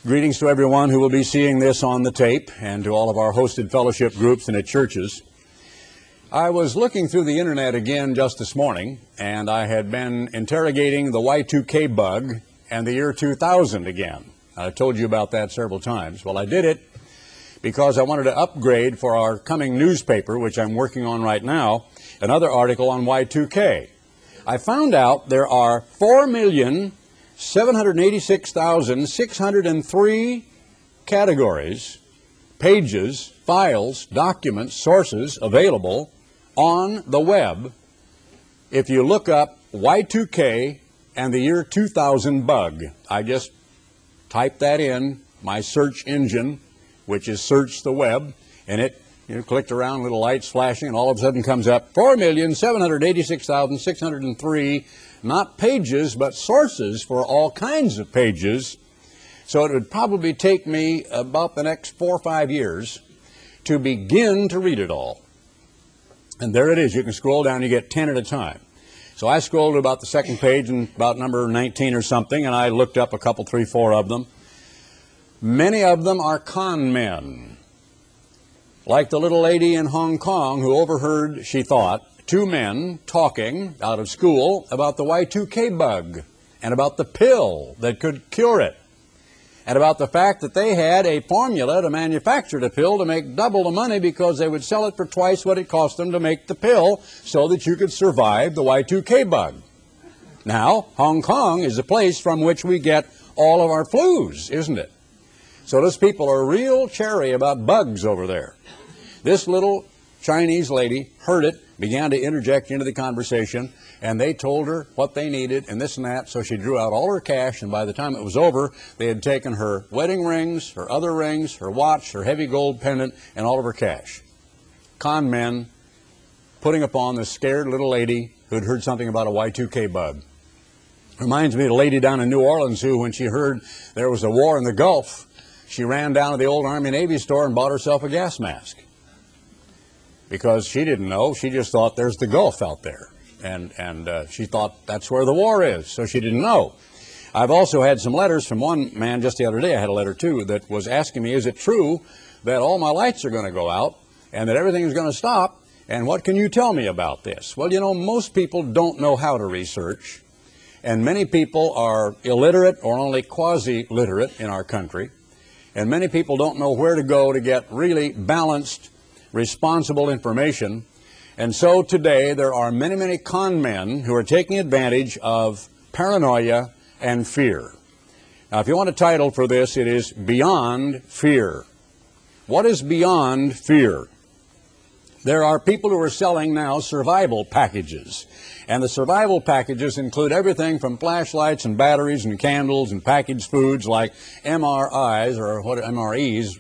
Greetings to everyone who will be seeing this on the tape and to all of our hosted fellowship groups and at churches. I was looking through the internet again just this morning, and I had been interrogating the Y2K bug and the year 2000 again. I told you about that several times. Well, I did it because I wanted to upgrade for our coming newspaper, which I'm working on right now, another article on Y2K. I found out there are 4,786,603 categories, pages, files, documents, sources available on the web if you look up Y2K and the year 2000 bug. I just typed that in my search engine, which is Search the Web, and it clicked around, little lights flashing, and all of a sudden comes up 4,786,603, not pages, but sources for all kinds of pages. So it would probably take me about the next 4 or 5 years to begin to read it all. And there it is. You can scroll down, you get 10 at a time. So I scrolled to about the second page and about number 19 or something, and I looked up a couple, 3, 4 of them. Many of them are con men. Like the little lady in Hong Kong who overheard, she thought, 2 men talking out of school about the Y2K bug and about the pill that could cure it and about the fact that they had a formula to manufacture the pill to make double the money because they would sell it for twice what it cost them to make the pill so that you could survive the Y2K bug. Now, Hong Kong is the place from which we get all of our flus, isn't it? So those people are real chary about bugs over there. This little Chinese lady heard it, began to interject into the conversation, and they told her what they needed and this and that, so she drew out all her cash, and by the time it was over, they had taken her wedding rings, her other rings, her watch, her heavy gold pendant, and all of her cash. Con men putting upon this scared little lady who had heard something about a Y2K bug. Reminds me of a lady down in New Orleans who, when she heard there was a war in the Gulf, she ran down to the old Army Navy store and bought herself a gas mask. Because she didn't know, she just thought there's the Gulf out there. And she thought that's where the war is, so she didn't know. I've also had some letters from one man just the other day, I had a letter too, that was asking me, is it true that all my lights are going to go out and that everything is going to stop, and what can you tell me about this? Well, you know, most people don't know how to research, and many people are illiterate or only quasi-literate in our country, and many people don't know where to go to get really balanced, responsible information. And so today there are many, many con men who are taking advantage of paranoia and fear. Now, if you want a title for this, it is Beyond Fear. What is beyond fear? There are people who are selling now survival packages. And the survival packages include everything from flashlights and batteries and candles and packaged foods like MRIs, or what MREs,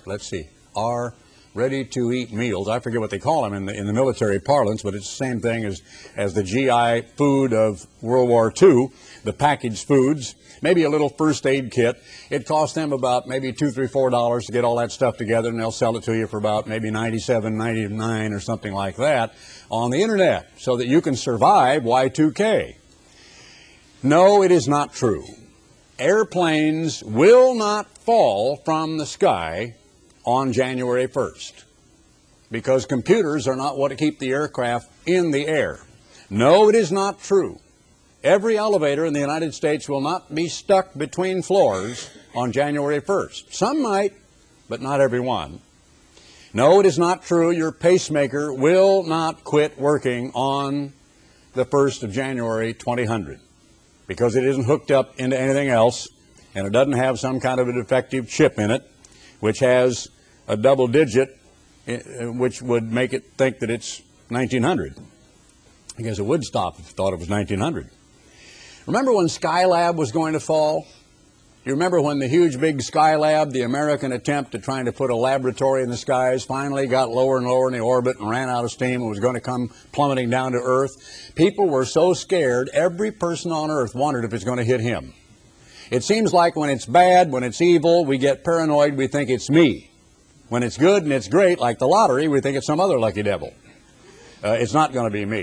ready-to-eat meals. I forget what they call them in the military parlance, but it's the same thing as the GI food of World War II, the packaged foods, maybe a little first aid kit. It costs them about maybe $2, $3, $4 to get all that stuff together, and they'll sell it to you for about maybe $97, $99 or something like that on the internet so that you can survive Y2K. No, it is not true. Airplanes will not fall from the sky on January 1st, because computers are not what keep the aircraft in the air. No, it is not true. Every elevator in the United States will not be stuck between floors on January 1st. Some might, but not every one. No, it is not true. Your pacemaker will not quit working on the 1st of January 2000, because it isn't hooked up into anything else, and it doesn't have some kind of a defective chip in it, which has a double digit, which would make it think that it's 1900. I guess it would stop if it thought it was 1900. Remember when Skylab was going to fall? You remember when the huge big Skylab, the American attempt at trying to put a laboratory in the skies, finally got lower and lower in the orbit and ran out of steam and was going to come plummeting down to Earth? People were so scared, every person on Earth wondered if it's going to hit him. It seems like when it's bad, when it's evil, we get paranoid, we think it's me. When it's good and it's great, like the lottery, we think it's some other lucky devil. It's not going to be me.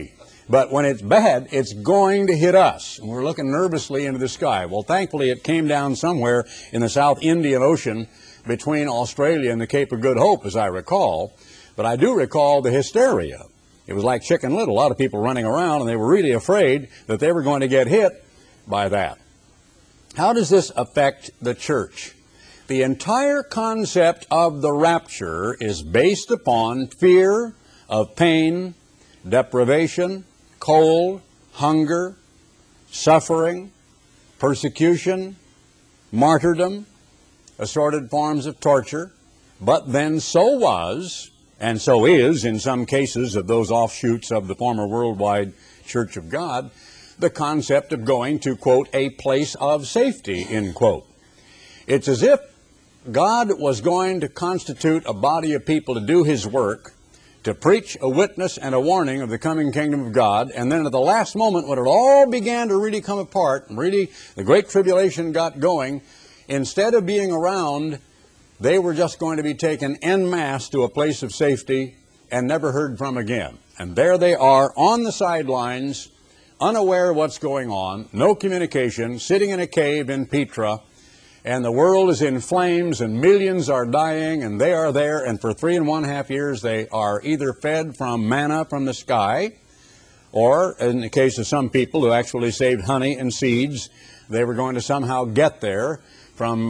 But when it's bad, it's going to hit us. And we're looking nervously into the sky. Well, thankfully, it came down somewhere in the South Indian Ocean between Australia and the Cape of Good Hope, as I recall. But I do recall the hysteria. It was like Chicken Little. A lot of people running around, and they were really afraid that they were going to get hit by that. How does this affect the church? The entire concept of the rapture is based upon fear of pain, deprivation, cold, hunger, suffering, persecution, martyrdom, assorted forms of torture. But then so was, and so is in some cases of those offshoots of the former worldwide Church of God, the concept of going to, quote, a place of safety, end quote. It's as if God was going to constitute a body of people to do His work, to preach a witness and a warning of the coming kingdom of God, and then at the last moment when it all began to really come apart, and really the Great Tribulation got going, instead of being around, they were just going to be taken en masse to a place of safety and never heard from again. And there they are on the sidelines, unaware of what's going on, no communication, sitting in a cave in Petra, and the world is in flames, and millions are dying, and they are there, and for 3.5 years they are either fed from manna from the sky, or, in the case of some people who actually saved honey and seeds, they were going to somehow get there from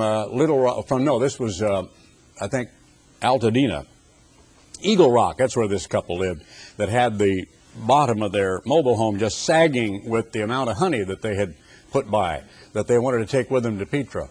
this was, I think, Altadena. Eagle Rock, that's where this couple lived, that had the bottom of their mobile home just sagging with the amount of honey that they had put by, that they wanted to take with them to Petra.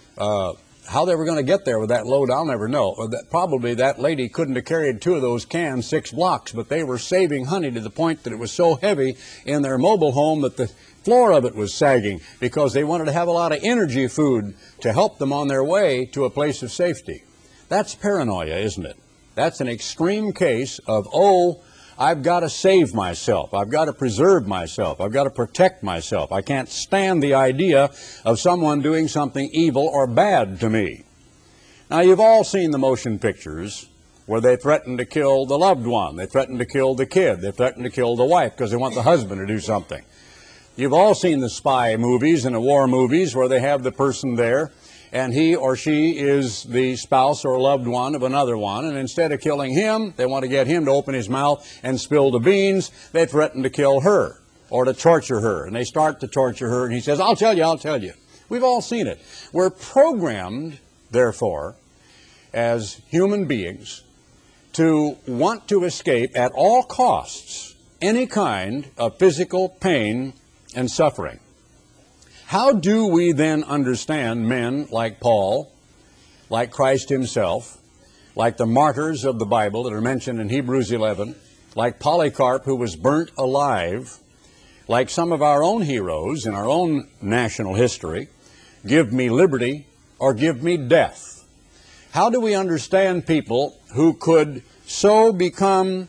How they were going to get there with that load, I'll never know. Probably that lady couldn't have carried 2 of those cans 6 blocks, but they were saving honey to the point that it was so heavy in their mobile home that the floor of it was sagging because they wanted to have a lot of energy food to help them on their way to a place of safety. That's paranoia, isn't it? That's an extreme case of, oh, I've got to save myself. I've got to preserve myself. I've got to protect myself. I can't stand the idea of someone doing something evil or bad to me. Now, you've all seen the motion pictures where they threaten to kill the loved one. They threaten to kill the kid. They threaten to kill the wife because they want the husband to do something. You've all seen the spy movies and the war movies where they have the person there, and he or she is the spouse or loved one of another one, and instead of killing him, they want to get him to open his mouth and spill the beans. They threaten to kill her or to torture her, and they start to torture her, and he says, I'll tell you, I'll tell you. We've all seen it. We're programmed, therefore, as human beings to want to escape at all costs any kind of physical pain and suffering. How do we then understand men like Paul, like Christ himself, like the martyrs of the Bible that are mentioned in Hebrews 11, like Polycarp, who was burnt alive, like some of our own heroes in our own national history, give me liberty or give me death? How do we understand people who could so become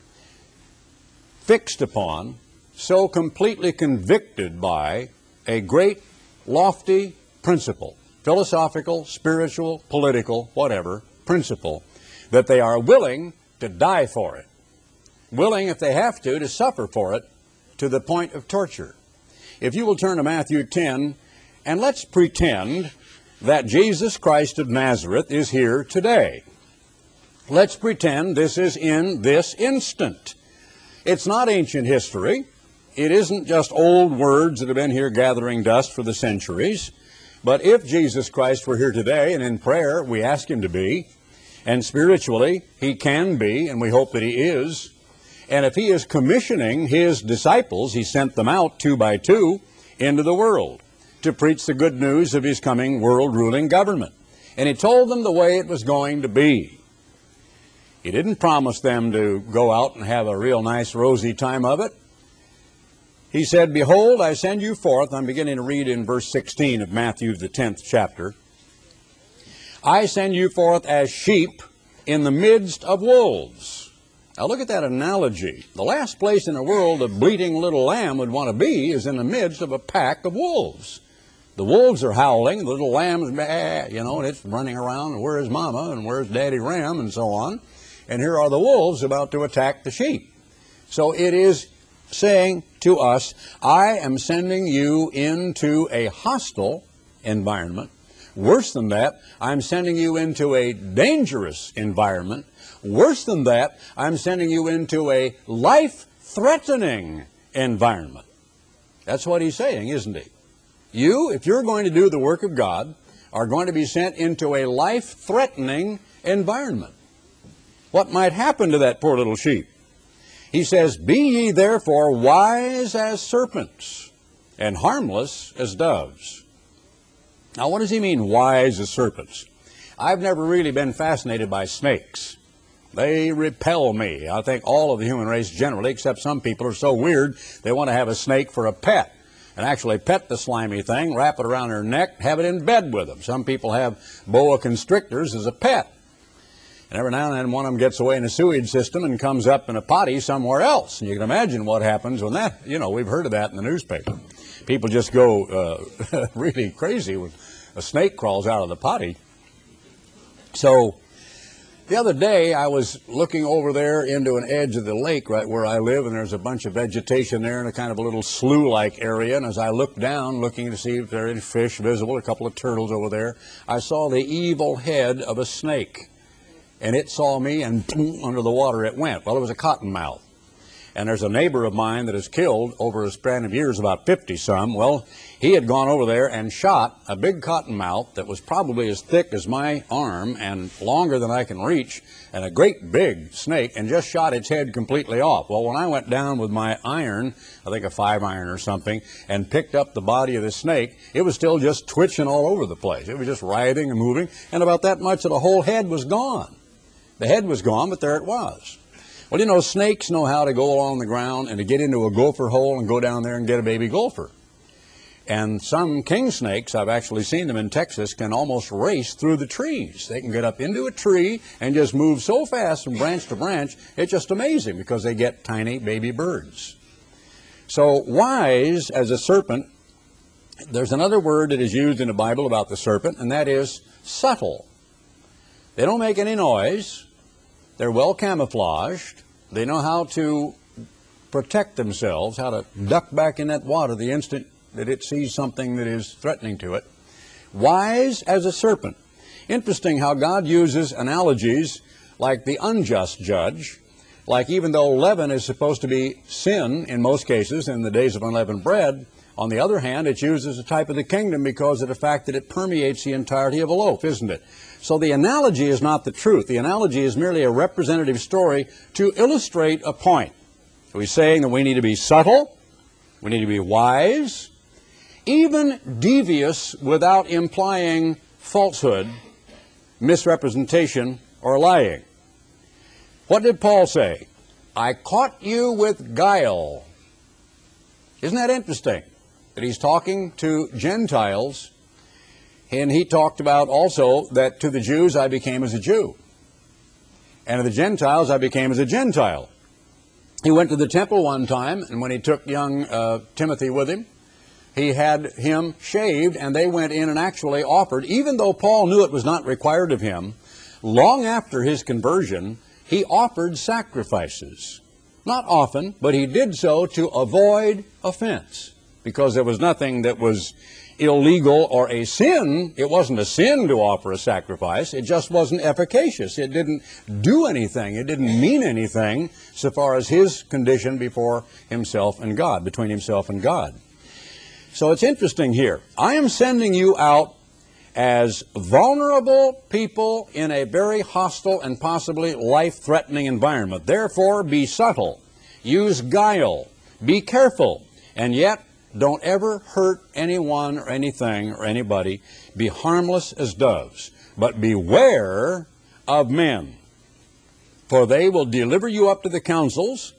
fixed upon, so completely convicted by a great lofty principle, philosophical, spiritual, political, whatever, principle, that they are willing to die for it, willing, if they have to suffer for it to the point of torture? If you will turn to Matthew 10, and let's pretend that Jesus Christ of Nazareth is here today. Let's pretend this is in this instant. It's not ancient history. It isn't just old words that have been here gathering dust for the centuries. But if Jesus Christ were here today, and in prayer we ask Him to be, and spiritually He can be, and we hope that He is, and if He is commissioning His disciples, He sent them out 2 by 2 into the world to preach the good news of His coming world-ruling government. And He told them the way it was going to be. He didn't promise them to go out and have a real nice rosy time of it. He said, Behold, I send you forth. I'm beginning to read in verse 16 of Matthew, the 10th chapter. I send you forth as sheep in the midst of wolves. Now look at that analogy. The last place in the world a bleating little lamb would want to be is in the midst of a pack of wolves. The wolves are howling, the little lamb is, and it's running around, and where's Mama, and where's Daddy Ram, and so on. And here are the wolves about to attack the sheep. So it is saying, to us, I am sending you into a hostile environment. Worse than that, I'm sending you into a dangerous environment. Worse than that, I'm sending you into a life-threatening environment. That's what he's saying, isn't he? You, if you're going to do the work of God, are going to be sent into a life-threatening environment. What might happen to that poor little sheep? He says, "Be ye therefore wise as serpents and harmless as doves." Now, what does he mean, wise as serpents? I've never really been fascinated by snakes. They repel me. I think all of the human race generally, except some people are so weird, they want to have a snake for a pet and actually pet the slimy thing, wrap it around their neck, have it in bed with them. Some people have boa constrictors as a pet. And every now and then one of them gets away in a sewage system and comes up in a potty somewhere else. And you can imagine what happens when that, we've heard of that in the newspaper. People just go really crazy when a snake crawls out of the potty. So the other day I was looking over there into an edge of the lake right where I live, and there's a bunch of vegetation there in a kind of a little slough-like area. And as I looked down, looking to see if there are any fish visible, a couple of turtles over there, I saw the evil head of a snake. And it saw me, and boom, under the water it went. Well, it was a cottonmouth. And there's a neighbor of mine that is killed over a span of years, about 50-some. Well, he had gone over there and shot a big cottonmouth that was probably as thick as my arm and longer than I can reach, and a great big snake, and just shot its head completely off. Well, when I went down with my iron, I think a 5-iron or something, and picked up the body of the snake, it was still just twitching all over the place. It was just writhing and moving, and about that much of the whole head was gone. The head was gone, but there it was. Well, snakes know how to go along the ground and to get into a gopher hole and go down there and get a baby gopher. And some king snakes, I've actually seen them in Texas, can almost race through the trees. They can get up into a tree and just move so fast from branch to branch, it's just amazing because they get tiny baby birds. So wise as a serpent, there's another word that is used in the Bible about the serpent, and that is subtle. They don't make any noise. They're well camouflaged. They know how to protect themselves, how to duck back in that water the instant that it sees something that is threatening to it. Wise as a serpent. Interesting how God uses analogies like the unjust judge, like even though leaven is supposed to be sin in most cases in the days of unleavened bread, on the other hand, it's used as a type of the kingdom because of the fact that it permeates the entirety of a loaf, isn't it? So the analogy is not the truth. The analogy is merely a representative story to illustrate a point. So he's saying that we need to be subtle, we need to be wise, even devious without implying falsehood, misrepresentation, or lying. What did Paul say? I caught you with guile. Isn't that interesting? That he's talking to Gentiles, and he talked about also that to the Jews I became as a Jew, and to the Gentiles I became as a Gentile. He went to the temple one time, and when he took young Timothy with him, he had him shaved, and they went in and actually offered, even though Paul knew it was not required of him, long after his conversion, he offered sacrifices. Not often, but he did so to avoid offense, because there was nothing that was illegal or a sin. It wasn't a sin to offer a sacrifice. It just wasn't efficacious. It didn't do anything. It didn't mean anything so far as his condition before himself and God, between himself and God. So it's interesting here. I am sending you out as vulnerable people in a very hostile and possibly life-threatening environment. Therefore, be subtle. Use guile. Be careful. And yet, don't ever hurt anyone or anything or anybody. Be harmless as doves. But beware of men, for they will deliver you up to the councils.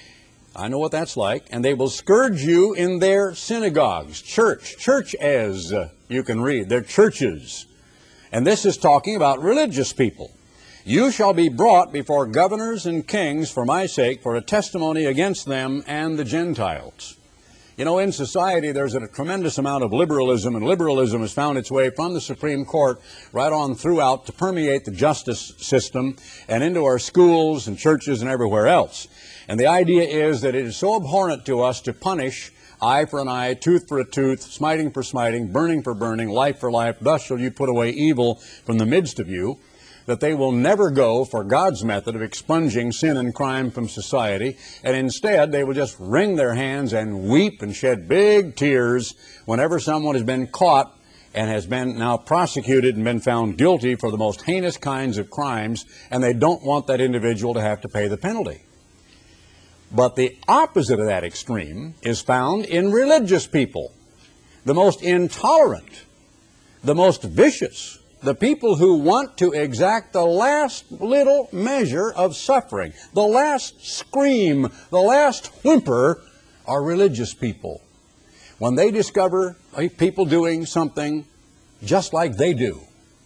I know what that's like. And they will scourge you in their synagogues. Church as you can read. They're churches. And this is talking about religious people. You shall be brought before governors and kings for my sake, for a testimony against them and the Gentiles. You know, in society there's a tremendous amount of liberalism, and liberalism has found its way from the Supreme Court right on throughout to permeate the justice system and into our schools and churches and everywhere else. And the idea is that it is so abhorrent to us to punish eye for an eye, tooth for a tooth, smiting for smiting, burning for burning, life for life, thus shall you put away evil from the midst of you, that they will never go for God's method of expunging sin and crime from society, and instead they will just wring their hands and weep and shed big tears whenever someone has been caught and has been now prosecuted and been found guilty for the most heinous kinds of crimes, and they don't want that individual to have to pay the penalty. But the opposite of that extreme is found in religious people, the most intolerant, the most vicious, the people who want to exact the last little measure of suffering, the last scream, the last whimper, are religious people. When they discover people doing something just like they do,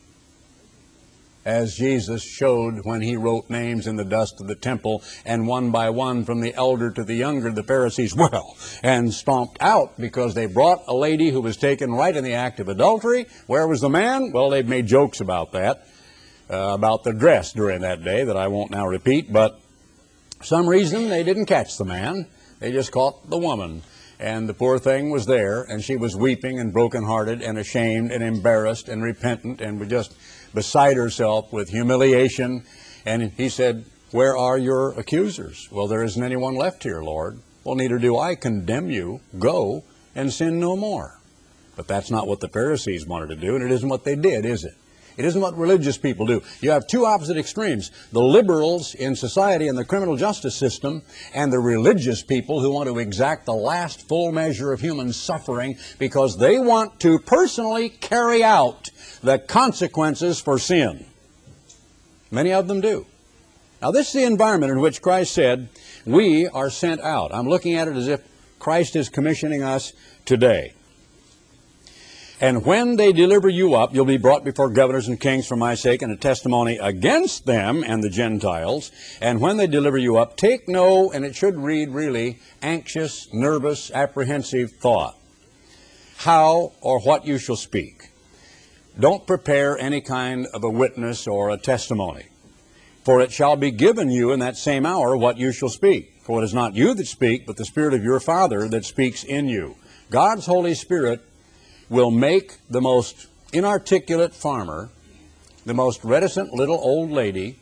as Jesus showed when he wrote names in the dust of the temple, and one by one from the elder to the younger, the Pharisees, and stomped out because they brought a lady who was taken right in the act of adultery. Where was the man? Well, they've made jokes about that, about the dress during that day that I won't now repeat, but for some reason they didn't catch the man. They just caught the woman. And the poor thing was there, and she was weeping and brokenhearted and ashamed and embarrassed and repentant and was just beside herself with humiliation. And he said, "Where are your accusers?" "Well, there isn't anyone left here, Lord." "Well, neither do I condemn you. Go and sin no more." But that's not what the Pharisees wanted to do, and it isn't what they did, is it? It isn't what religious people do. You have two opposite extremes: the liberals in society and the criminal justice system, and the religious people who want to exact the last full measure of human suffering because they want to personally carry out the consequences for sin. Many of them do. Now, this is the environment in which Christ said, we are sent out. I'm looking at it as if Christ is commissioning us today. "And when they deliver you up, you'll be brought before governors and kings for my sake, and a testimony against them and the Gentiles. And when they deliver you up, take no," and it should read really, "anxious, nervous, apprehensive thought, how or what you shall speak." Don't prepare any kind of a witness or a testimony. "For it shall be given you in that same hour what you shall speak. For it is not you that speak, but the Spirit of your Father that speaks in you." God's Holy Spirit will make the most inarticulate farmer, the most reticent little old lady,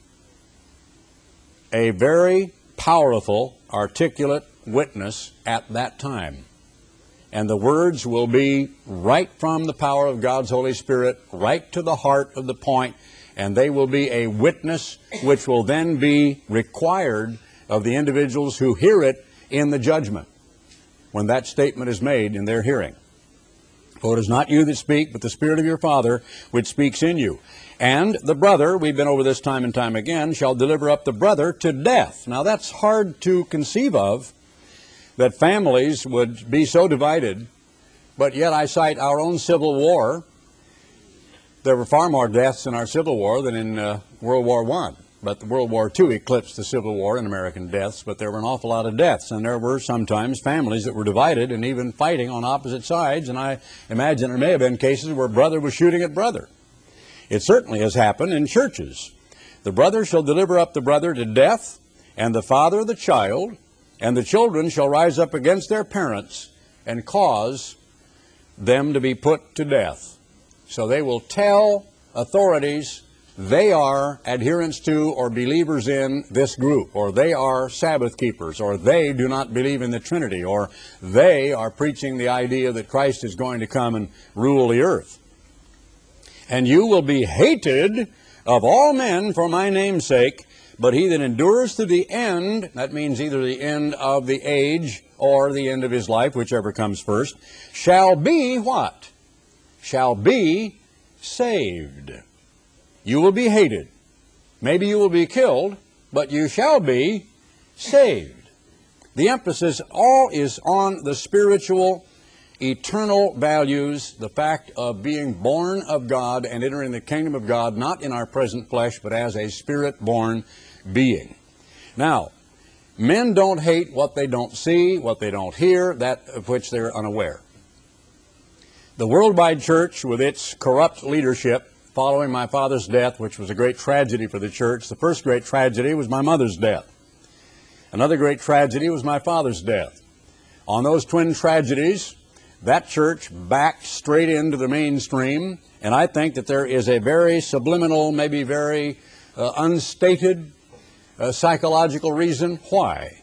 a very powerful, articulate witness at that time. And the words will be right from the power of God's Holy Spirit, right to the heart of the point, and they will be a witness which will then be required of the individuals who hear it in the judgment, when that statement is made in their hearing. "For it is not you that speak, but the Spirit of your Father which speaks in you. And the brother," we've been over this time and time again, "shall deliver up the brother to death." Now that's hard to conceive of, that families would be so divided, but yet I cite our own Civil War. There were far more deaths in our Civil War than in World War I. But World War II eclipsed the Civil War in American deaths, but there were an awful lot of deaths, and there were sometimes families that were divided and even fighting on opposite sides, and I imagine there may have been cases where brother was shooting at brother. It certainly has happened in churches. "The brother shall deliver up the brother to death, and the father the child, and the children shall rise up against their parents and cause them to be put to death." So they will tell authorities they are adherents to or believers in this group, or they are Sabbath keepers, or they do not believe in the Trinity, or they are preaching the idea that Christ is going to come and rule the earth. "And you will be hated of all men for my name's sake, but he that endures to the end," that means either the end of the age or the end of his life, whichever comes first, "shall be" what? "Shall be saved." You will be hated. Maybe you will be killed, but you shall be saved. The emphasis all is on the spiritual, eternal values, the fact of being born of God and entering the kingdom of God, not in our present flesh, but as a spirit-born being. Now, Men don't hate what they don't see, what they don't hear, that of which they're unaware. The Worldwide Church, with its corrupt leadership, following my father's death, which was a great tragedy for the church. The first great tragedy was my mother's death. Another great tragedy was my father's death. On those twin tragedies, that church backed straight into the mainstream, and I think that there is a very subliminal, maybe very unstated psychological reason why.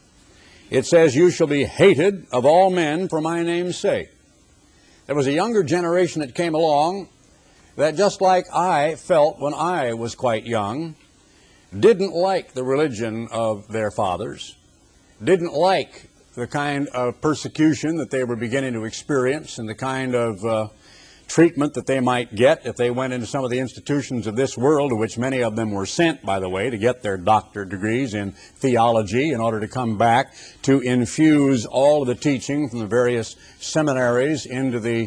It says, "You shall be hated of all men for my name's sake." There was a younger generation that came along that, just like I felt when I was quite young, didn't like the religion of their fathers, didn't like the kind of persecution that they were beginning to experience and the kind of treatment that they might get if they went into some of the institutions of this world, to which many of them were sent, by the way, to get their doctorate degrees in theology in order to come back to infuse all of the teaching from the various seminaries into the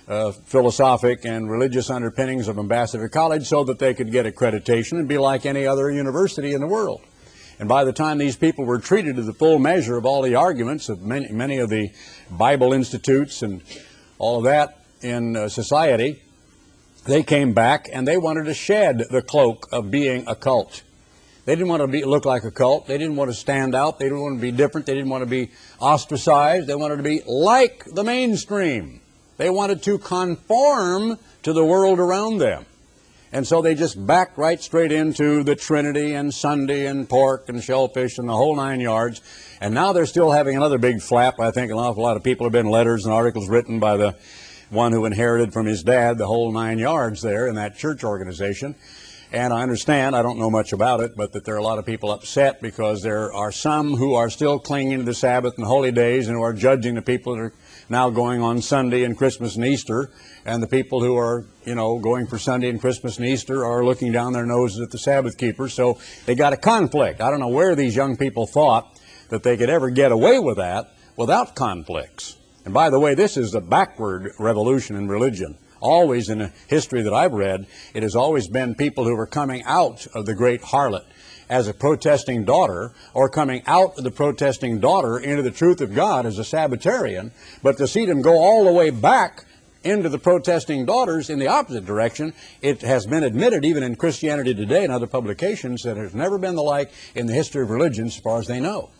philosophic and religious underpinnings of Ambassador College, so that they could get accreditation and be like any other university in the world. And by the time these people were treated to the full measure of all the arguments of many of the Bible institutes and all of that in society, they came back and they wanted to shed the cloak of being a cult. They didn't want to look like a cult. They didn't want to stand out. They didn't want to be different. They didn't want to be ostracized. They wanted to be like the mainstream. They wanted to conform to the world around them. And so they just backed right straight into the Trinity and Sunday and pork and shellfish and the whole 9 yards. And now they're still having another big flap. I think an awful lot of people have been letters and articles written by the one who inherited from his dad the whole 9 yards there in that church organization. And I understand, I don't know much about it, but that there are a lot of people upset because there are some who are still clinging to the Sabbath and holy days and who are judging the people that are now going on Sunday and Christmas and Easter, and the people who are, going for Sunday and Christmas and Easter are looking down their noses at the Sabbath keepers. So they got a conflict. I don't know where these young people thought that they could ever get away with that without conflicts. And by the way, this is a backward revolution in religion. Always in the history that I've read, it has always been people who were coming out of the great harlot as a protesting daughter, or coming out of the protesting daughter into the truth of God as a Sabbatarian. But to see them go all the way back into the protesting daughters in the opposite direction, it has been admitted even in Christianity Today and other publications that there's never been the like in the history of religion as far as they know,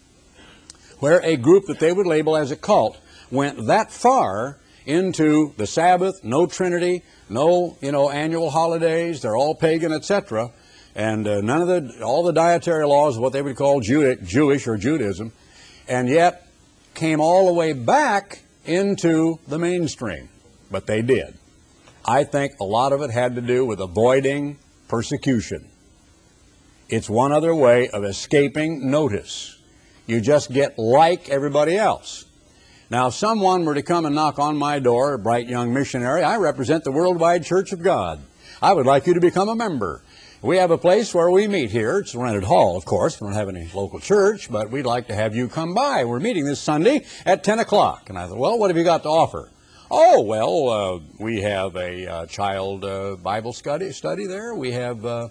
where a group that they would label as a cult went that far into the Sabbath, no Trinity, no annual holidays, they're all pagan, etc., and all the dietary laws of what they would call Jewish or Judaism, and yet came all the way back into the mainstream. But they did. I think a lot of it had to do with avoiding persecution. It's one other way of escaping notice. You just get like everybody else. Now, if someone were to come and knock on my door, a bright young missionary, I represent the Worldwide Church of God. I would like you to become a member. We have a place where we meet here. It's a rented hall, of course. We don't have any local church, but we'd like to have you come by. We're meeting this Sunday at 10 o'clock. And I thought, well, what have you got to offer? Oh, well, we have a child Bible study there. We have a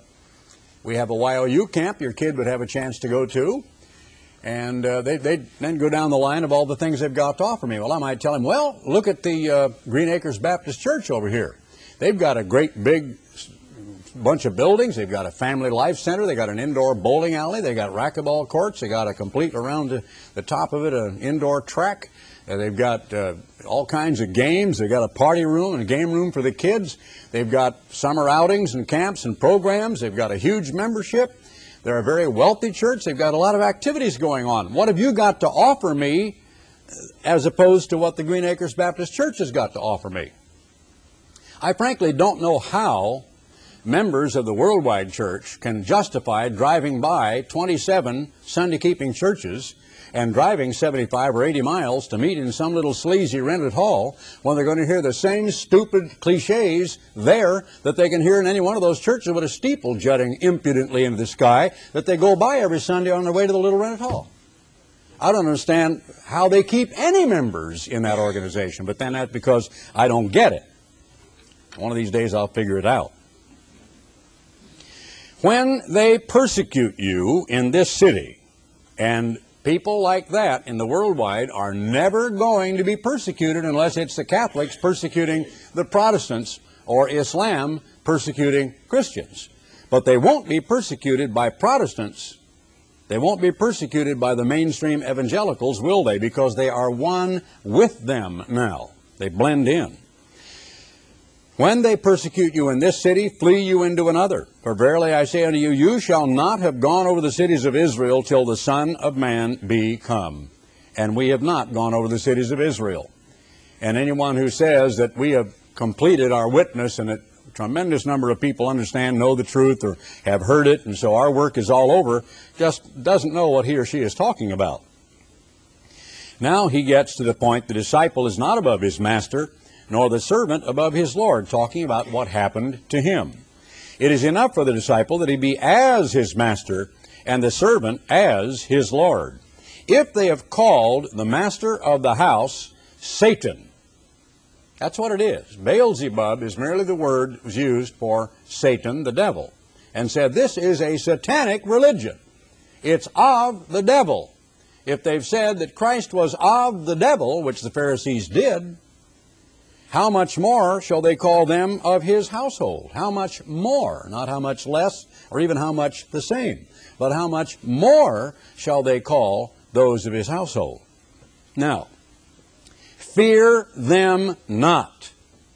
YOU camp your kid would have a chance to go to. And they then go down the line of all the things they've got to offer me. Well, I might tell him, well, look at the Green Acres Baptist Church over here. They've got a great big bunch of buildings. They've got a family life center. They got an indoor bowling alley. They got racquetball courts. They got a complete around the top of it an indoor track. They've got all kinds of games. They've got a party room and a game room for the kids. They've got summer outings and camps and programs. They've got a huge membership. They're a very wealthy church. They've got a lot of activities going on. What have you got to offer me as opposed to what the Green Acres Baptist Church has got to offer me? I frankly don't know how members of the Worldwide Church can justify driving by 27 Sunday-keeping churches and driving 75 or 80 miles to meet in some little sleazy rented hall when they're going to hear the same stupid cliches there that they can hear in any one of those churches with a steeple jutting impudently into the sky that they go by every Sunday on their way to the little rented hall. I don't understand how they keep any members in that organization, but then that's because I don't get it. One of these days I'll figure it out. When they persecute you in this city, And people like that in the worldwide are never going to be persecuted unless it's the Catholics persecuting the Protestants or Islam persecuting Christians. But they won't be persecuted by Protestants. They won't be persecuted by the mainstream evangelicals, will they? Because they are one with them now. They blend in. When they persecute you in this city, flee you into another. For verily I say unto you, you shall not have gone over the cities of Israel till the Son of Man be come. And we have not gone over the cities of Israel. And anyone who says that we have completed our witness and that a tremendous number of people understand, know the truth, or have heard it, and so our work is all over, just doesn't know what he or she is talking about. Now he gets to the point the disciple is not above his master, nor the servant above his Lord, talking about what happened to him. It is enough for the disciple that he be as his master and the servant as his Lord. If they have called the master of the house Satan, that's what it is. Beelzebub is merely the word that was used for Satan, the devil, and said this is a satanic religion. It's of the devil. If they've said that Christ was of the devil, which the Pharisees did, how much more shall they call them of his household? How much more? Not how much less or even how much the same, but how much more shall they call those of his household? Now, fear them not.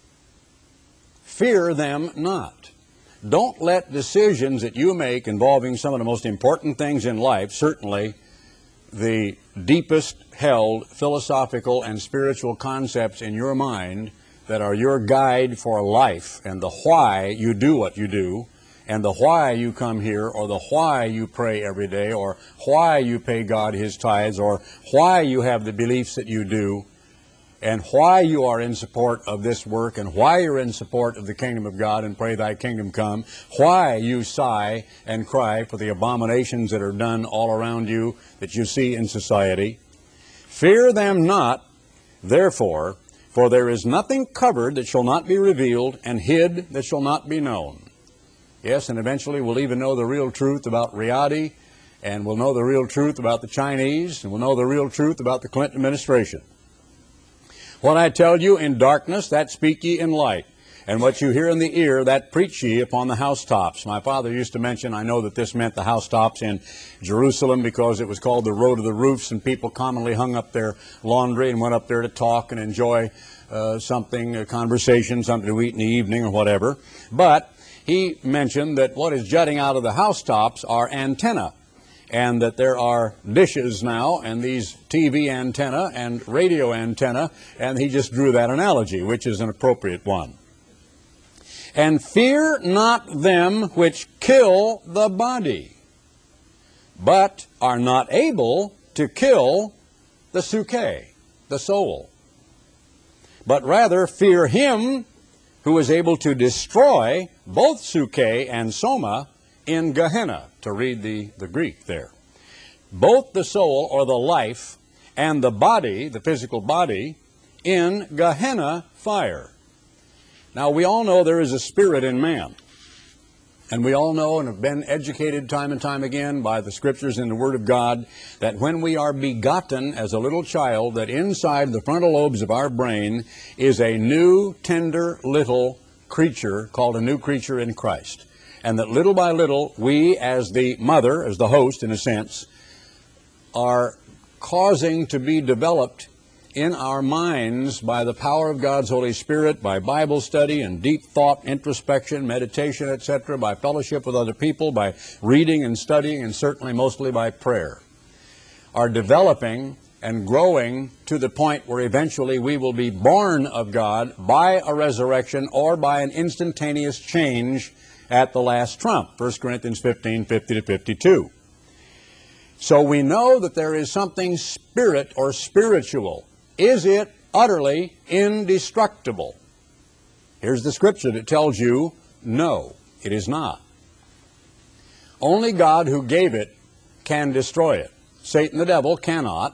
Fear them not. Don't let decisions that you make involving some of the most important things in life, certainly the deepest held philosophical and spiritual concepts in your mind that are your guide for life, and the why you do what you do, and the why you come here, or the why you pray every day, or why you pay God his tithes, or why you have the beliefs that you do, and why you are in support of this work, and why you're in support of the kingdom of God and pray thy kingdom come, why you sigh and cry for the abominations that are done all around you that you see in society. Fear them not, therefore, for there is nothing covered that shall not be revealed, and hid that shall not be known. Yes, and eventually we'll even know the real truth about Riyadh, and we'll know the real truth about the Chinese, and we'll know the real truth about the Clinton administration. What I tell you in darkness, that speak ye in light. And what you hear in the ear, that preach ye upon the housetops. My father used to mention, I know that this meant the housetops in Jerusalem because it was called the road of the roofs, and people commonly hung up their laundry and went up there to talk and enjoy something, a conversation, something to eat in the evening or whatever. But he mentioned that what is jutting out of the housetops are antenna, and that there are dishes now, and these TV antenna and radio antenna, and he just drew that analogy, which is an appropriate one. And fear not them which kill the body, but are not able to kill the suke, the soul. But rather fear him who is able to destroy both suke and soma in Gehenna, to read the Greek there. Both the soul, or the life, and the body, the physical body, in Gehenna fire. Now, we all know there is a spirit in man. And we all know and have been educated time and time again by the Scriptures and the Word of God that when we are begotten as a little child, that inside the frontal lobes of our brain is a new, tender, little creature called a new creature in Christ. And that little by little, we as the mother, as the host in a sense, are causing to be developed in our minds by the power of God's Holy Spirit, by Bible study and deep thought, introspection, meditation, etc., by fellowship with other people, by reading and studying, and certainly mostly by prayer, are developing and growing to the point where eventually we will be born of God by a resurrection or by an instantaneous change at the last trump, 1 Corinthians 15, 50 to 52. So we know that there is something spirit or spiritual. Is it utterly indestructible? Here's the scripture that tells you, no, it is not. Only God who gave it can destroy it. Satan the devil cannot.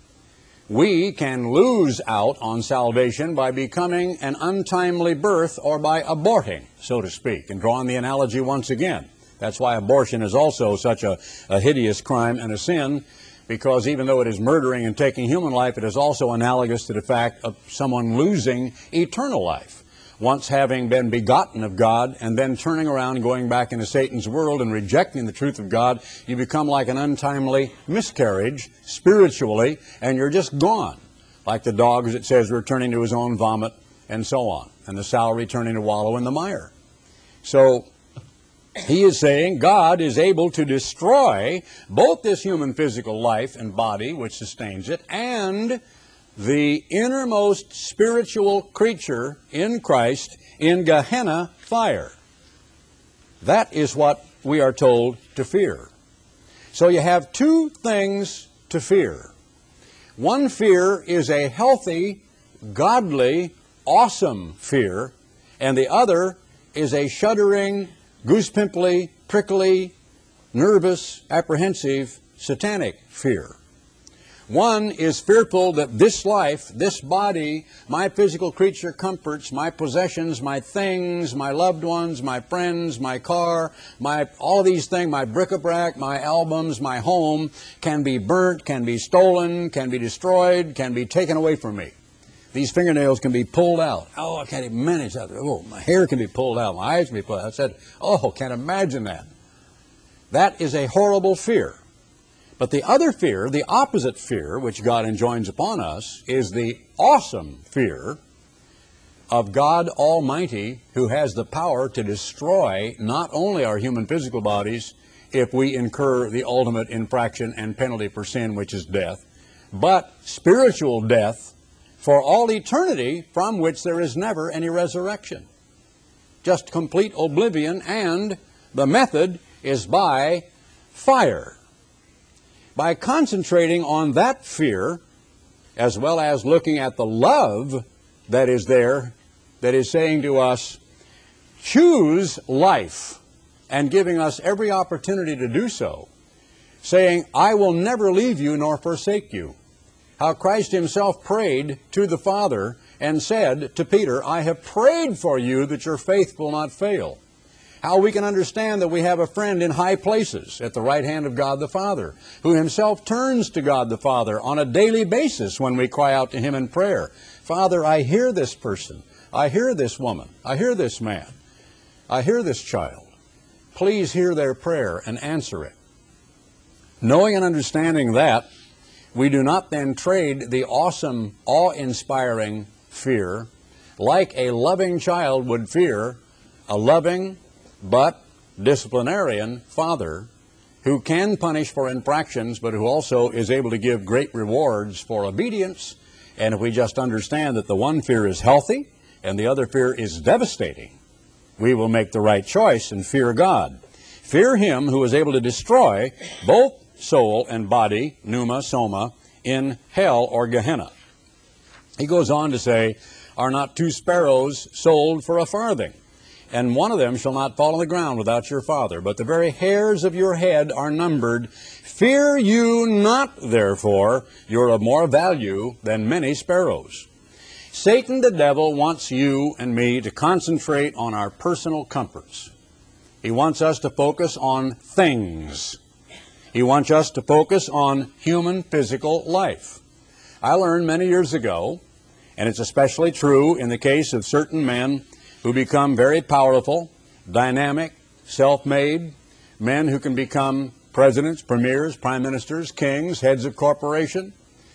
We can lose out on salvation by becoming an untimely birth or by aborting, so to speak, and drawing the analogy once again. That's why abortion is also such a hideous crime and a sin, because even though it is murdering and taking human life, it is also analogous to the fact of someone losing eternal life. Once having been begotten of God and then turning around and going back into Satan's world and rejecting the truth of God, you become like an untimely miscarriage spiritually, and you're just gone. Like the dog, as it says, returning to his own vomit, and so on, and the sow returning to wallow in the mire. So he is saying God is able to destroy both this human physical life and body which sustains it, and the innermost spiritual creature in Christ in Gehenna fire. That is what we are told to fear. So you have two things to fear. One fear is a healthy, godly, awesome fear, and the other is a shuddering, goose-pimply, prickly, nervous, apprehensive, satanic fear. One is fearful that this life, this body, my physical creature comforts, my possessions, my things, my loved ones, my friends, my car, all of these things, my bric-a-brac, my albums, my home, can be burnt, can be stolen, can be destroyed, can be taken away from me. These fingernails can be pulled out. Oh, I can't even manage that. Oh, my hair can be pulled out. My eyes can be pulled out. I said, oh, can't imagine that. That is a horrible fear. But the other fear, the opposite fear, which God enjoins upon us, is the awesome fear of God Almighty, who has the power to destroy not only our human physical bodies if we incur the ultimate infraction and penalty for sin, which is death, but spiritual death for all eternity, from which there is never any resurrection. Just complete oblivion, and the method is by fire. By concentrating on that fear, as well as looking at the love that is there, that is saying to us, choose life, and giving us every opportunity to do so, saying, I will never leave you nor forsake you. How Christ himself prayed to the Father and said to Peter, I have prayed for you that your faith will not fail. How we can understand that we have a friend in high places at the right hand of God the Father, who himself turns to God the Father on a daily basis when we cry out to him in prayer. Father, I hear this person. I hear this woman. I hear this man. I hear this child. Please hear their prayer and answer it. Knowing and understanding that, we do not then trade the awesome, awe-inspiring fear like a loving child would fear a loving but disciplinarian father who can punish for infractions, but who also is able to give great rewards for obedience. And if we just understand that the one fear is healthy and the other fear is devastating, we will make the right choice and fear God. Fear him who is able to destroy both soul and body, pneuma, soma, in hell or Gehenna. He goes on to say, are not two sparrows sold for a farthing? And one of them shall not fall on the ground without your Father, but the very hairs of your head are numbered. Fear you not, therefore, you're of more value than many sparrows. Satan, the devil, wants you and me to concentrate on our personal comforts. He wants us to focus on things. He wants us to focus on human physical life. I learned many years ago, and it's especially true in the case of certain men who become very powerful, dynamic, self-made, men who can become presidents, premiers, prime ministers, kings, heads of corporations,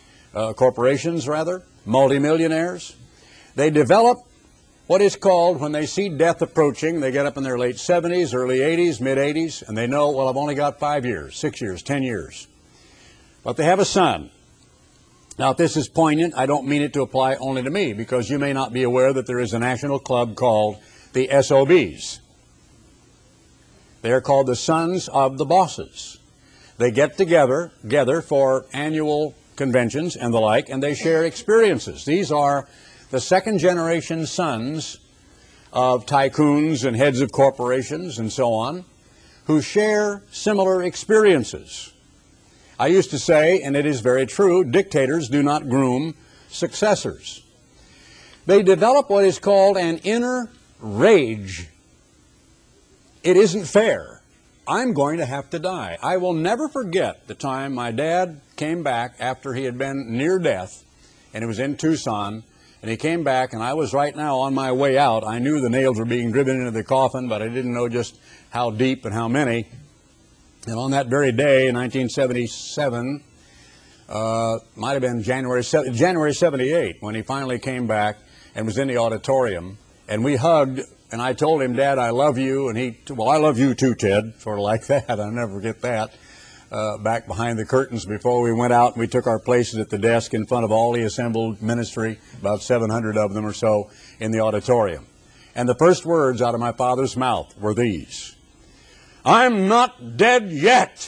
multimillionaires. They develop what is called, when they see death approaching, they get up in their late 70s, early 80s, mid-80s, and they know, well, I've only got 5 years, 6 years, 10 years. But they have a son. Now, if this is poignant, I don't mean it to apply only to me, because you may not be aware that there is a national club called the SOBs. They are called the Sons of the Bosses. They get together for annual conventions and the like, and they share experiences. These are the second-generation sons of tycoons and heads of corporations and so on, who share similar experiences. I used to say, and it is very true, dictators do not groom successors. They develop what is called an inner rage. It isn't fair. I'm going to have to die. I will never forget the time my dad came back after he had been near death, and it was in Tucson, and he came back, and I was right now on my way out. I knew the nails were being driven into the coffin, but I didn't know just how deep and how many. And on that very day in 1977, might have been January 78, when he finally came back and was in the auditorium, and we hugged, and I told him, Dad, I love you, and he, well, I love you too, Ted, sort of like that. I'll never forget that. Back behind the curtains before we went out, and we took our places at the desk in front of all the assembled ministry, about 700 of them or so, in the auditorium. And the first words out of my father's mouth were these: I'm not dead yet.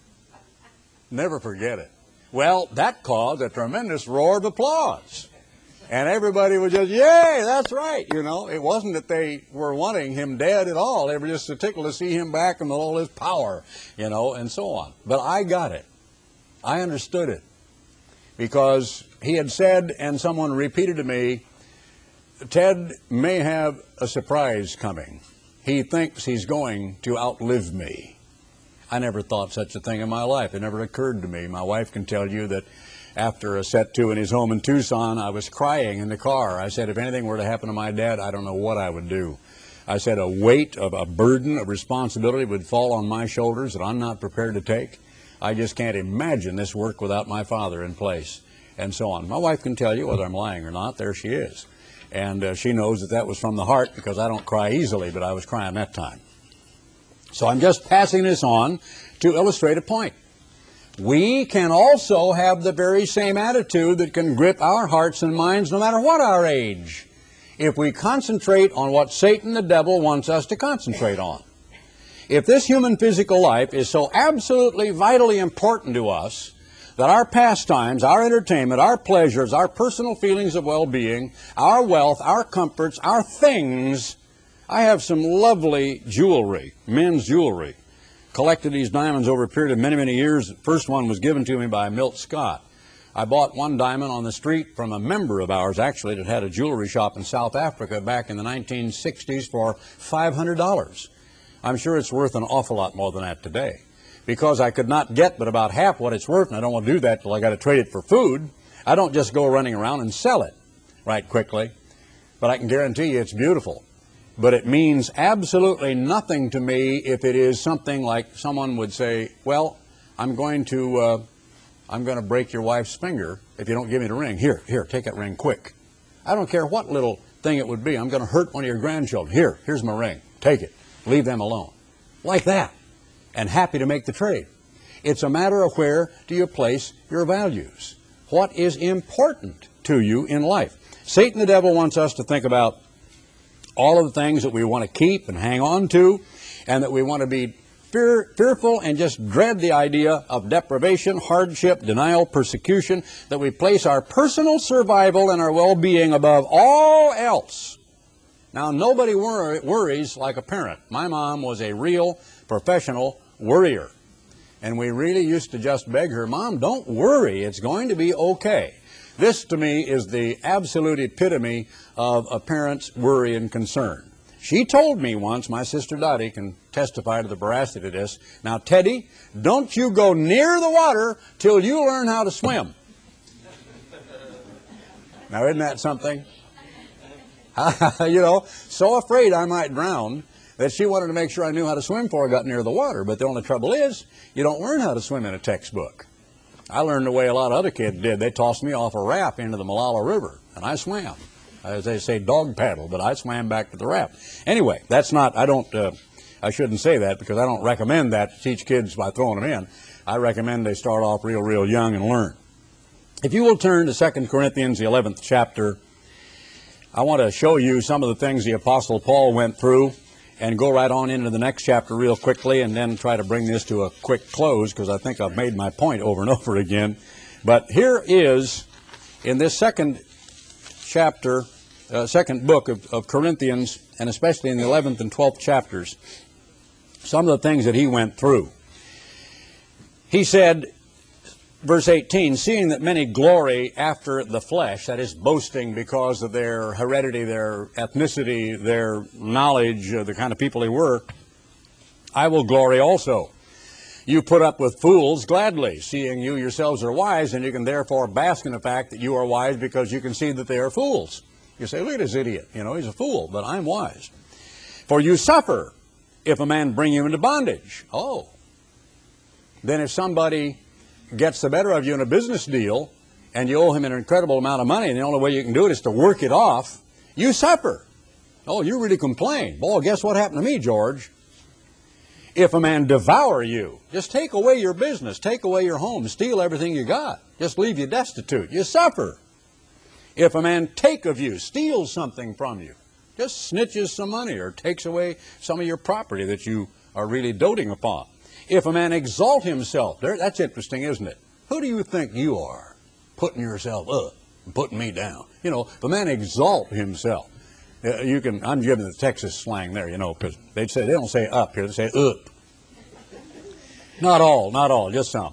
Never forget it. Well, that caused a tremendous roar of applause. And everybody was just, yay, that's right, you know. It wasn't that they were wanting him dead at all. They were just tickled to see him back and all his power, you know, and so on. But I got it. I understood it. Because he had said, and someone repeated to me, Ted may have a surprise coming. He thinks he's going to outlive me. I never thought such a thing in my life. It never occurred to me. My wife can tell you that after a set two in his home in Tucson, I was crying in the car. I said, if anything were to happen to my dad, I don't know what I would do. I said, a weight of a burden of responsibility would fall on my shoulders that I'm not prepared to take. I just can't imagine this work without my father in place, and so on. My wife can tell you whether I'm lying or not. There she is. And she knows that that was from the heart, because I don't cry easily, but I was crying that time. So I'm just passing this on to illustrate a point. We can also have the very same attitude that can grip our hearts and minds no matter what our age, if we concentrate on what Satan the devil wants us to concentrate on. If this human physical life is so absolutely vitally important to us that our pastimes, our entertainment, our pleasures, our personal feelings of well-being, our wealth, our comforts, our things. I have some lovely jewelry, men's jewelry. Collected these diamonds over a period of many, many years. The first one was given to me by Milt Scott. I bought one diamond on the street from a member of ours, actually, that had a jewelry shop in South Africa back in the 1960s for $500. I'm sure it's worth an awful lot more than that today. Because I could not get but about half what it's worth, and I don't want to do that till I got to trade it for food. I don't just go running around and sell it right quickly. But I can guarantee you it's beautiful. But it means absolutely nothing to me if it is something like someone would say, well, I'm going to break your wife's finger if you don't give me the ring. Here, take that ring quick. I don't care what little thing it would be. I'm going to hurt one of your grandchildren. Here's my ring. Take it. Leave them alone. Like that. And happy to make the trade. It's a matter of where do you place your values. What is important to you in life? Satan the devil wants us to think about all of the things that we want to keep and hang on to, and that we want to be fearful and just dread the idea of deprivation, hardship, denial, persecution, that we place our personal survival and our well-being above all else. Now, nobody worries like a parent. My mom was a real professional worrier, and we really used to just beg her, Mom, don't worry, it's going to be okay. This, to me, is the absolute epitome of a parent's worry and concern. She told me once, my sister Dottie can testify to the veracity of this, now, Teddy, don't you go near the water till you learn how to swim. Now, isn't that something? You know, so afraid I might drown that she wanted to make sure I knew how to swim before I got near the water. But the only trouble is, you don't learn how to swim in a textbook. I learned the way a lot of other kids did. They tossed me off a raft into the Malala River, and I swam. As they say, dog paddle, but I swam back to the raft. Anyway, that's not, I shouldn't say that because I don't recommend that to teach kids by throwing them in. I recommend they start off real young and learn. If you will turn to 2 Corinthians, the 11th chapter, I want to show you some of the things the Apostle Paul went through and go right on into the next chapter real quickly and then try to bring this to a quick close because I think I've made my point over and over again. But here is, in this second chapter, second book of Corinthians, and especially in the 11th and 12th chapters, some of the things that he went through. He said, verse 18, seeing that many glory after the flesh, that is boasting because of their heredity, their ethnicity, their knowledge, the kind of people they were, I will glory also. You put up with fools gladly, seeing you yourselves are wise, and you can therefore bask in the fact that you are wise because you can see that they are fools. You say, look at this idiot. You know, he's a fool, but I'm wise. For you suffer if a man bring you into bondage. Oh. Then if somebody gets the better of you in a business deal, and you owe him an incredible amount of money, and the only way you can do it is to work it off, you suffer. Oh, you really complain. Boy, guess what happened to me, George? If a man devour you, just take away your business, take away your home, steal everything you got, just leave you destitute, you suffer. If a man take of you, steals something from you, just snitches some money or takes away some of your property that you are really doting upon. If a man exalt himself, that's interesting, isn't it? Who do you think you are, putting yourself up and putting me down? You know, if a man exalt himself, I'm giving the Texas slang there, you know, because they don't say up here, they say up. Not all, just some.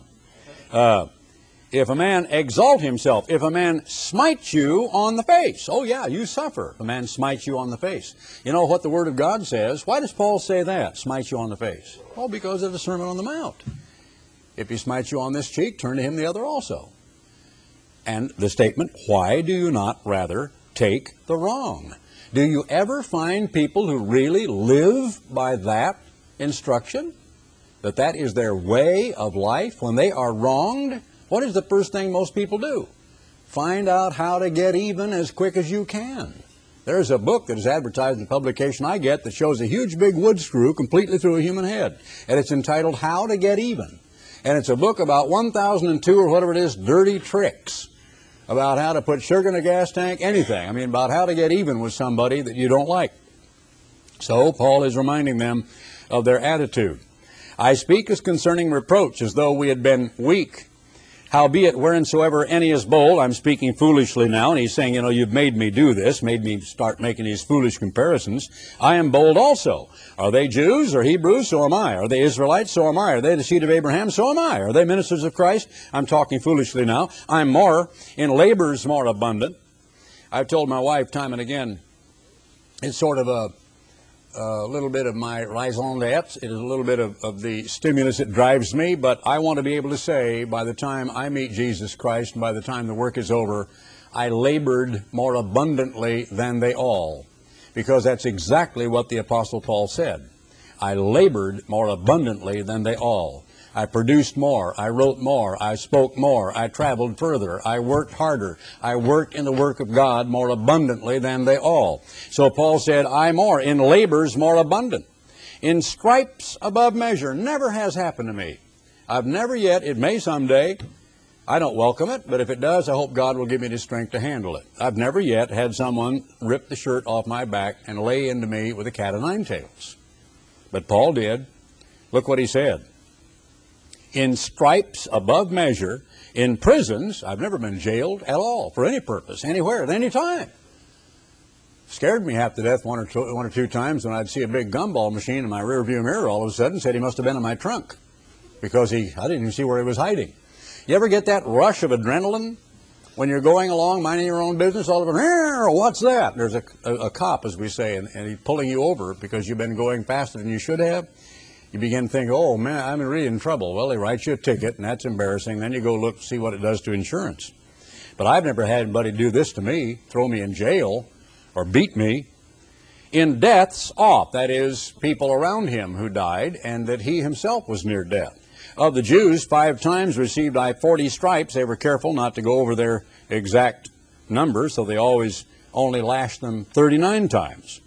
If a man exalt himself, if a man smites you on the face, oh yeah, you suffer. If a man smites you on the face. You know what the Word of God says? Why does Paul say that, smite you on the face? Well, because of the Sermon on the Mount. If he smites you on this cheek, turn to him the other also. And the statement, why do you not rather take the wrong? Do you ever find people who really live by that instruction? That is their way of life? When they are wronged, what is the first thing most people do? Find out how to get even as quick as you can. There's a book that is advertised in the publication I get that shows a huge big wood screw completely through a human head. And it's entitled How to Get Even. And it's a book about 1002 or whatever it is, dirty tricks. About how to put sugar in a gas tank, anything. I mean, about how to get even with somebody that you don't like. So Paul is reminding them of their attitude. I speak as concerning reproach, as though we had been weak. Howbeit, whereinsoever any is bold, I'm speaking foolishly now, and he's saying, you know, you've made me do this, made me start making these foolish comparisons. I am bold also. Are they Jews or Hebrews? So am I. Are they Israelites? So am I. Are they the seed of Abraham? So am I. Are they ministers of Christ? I'm talking foolishly now. I'm more, in labors more abundant. I've told my wife time and again, it's sort of a little bit of my raison d'etre. It is a little bit of the stimulus that drives me, but I want to be able to say by the time I meet Jesus Christ and by the time the work is over, I labored more abundantly than they all, because that's exactly what the Apostle Paul said. I labored more abundantly than they all. I produced more, I wrote more, I spoke more, I traveled further, I worked harder, I worked in the work of God more abundantly than they all. So Paul said, I more, in labors more abundant, in stripes above measure. Never has happened to me. I've never yet, it may someday, I don't welcome it, but if it does, I hope God will give me the strength to handle it. I've never yet had someone rip the shirt off my back and lay into me with a cat o' nine tails. But Paul did. Look what he said. In stripes above measure, in prisons. I've never been jailed at all for any purpose, anywhere, at any time. Scared me half to death one or two times when I'd see a big gumball machine in my rearview mirror all of a sudden. Said he must have been in my trunk because I didn't even see where he was hiding. You ever get that rush of adrenaline when you're going along minding your own business? All of a sudden, what's that? There's a cop, as we say, and he's pulling you over because you've been going faster than you should have. You begin to think, oh, man, I'm really in trouble. Well, they write you a ticket, and that's embarrassing. Then you go look, see what it does to insurance. But I've never had anybody do this to me, throw me in jail, or beat me. In deaths off, that is, people around him who died, and that he himself was near death. Of the Jews, 5 times received I 40 stripes. They were careful not to go over their exact number, so they always only lashed them 39 times.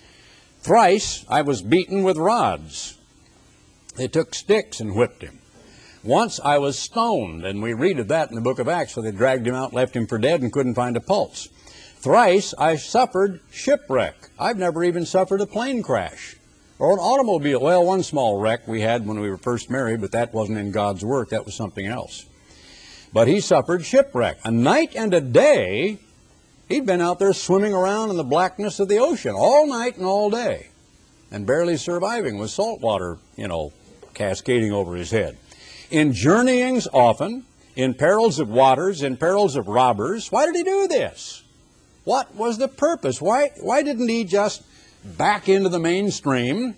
Thrice I was beaten with rods. They took sticks and whipped him. Once I was stoned, and we read of that in the book of Acts, where they dragged him out, left him for dead, and couldn't find a pulse. Thrice I suffered shipwreck. I've never even suffered a plane crash or an automobile. Well, one small wreck we had when we were first married, but that wasn't in God's work. That was something else. But he suffered shipwreck. A night and a day, he'd been out there swimming around in the blackness of the ocean all night and all day, and barely surviving with salt water, cascading over his head. In journeyings often, in perils of waters, in perils of robbers. Why did he do this? What was the purpose? Why didn't he just back into the mainstream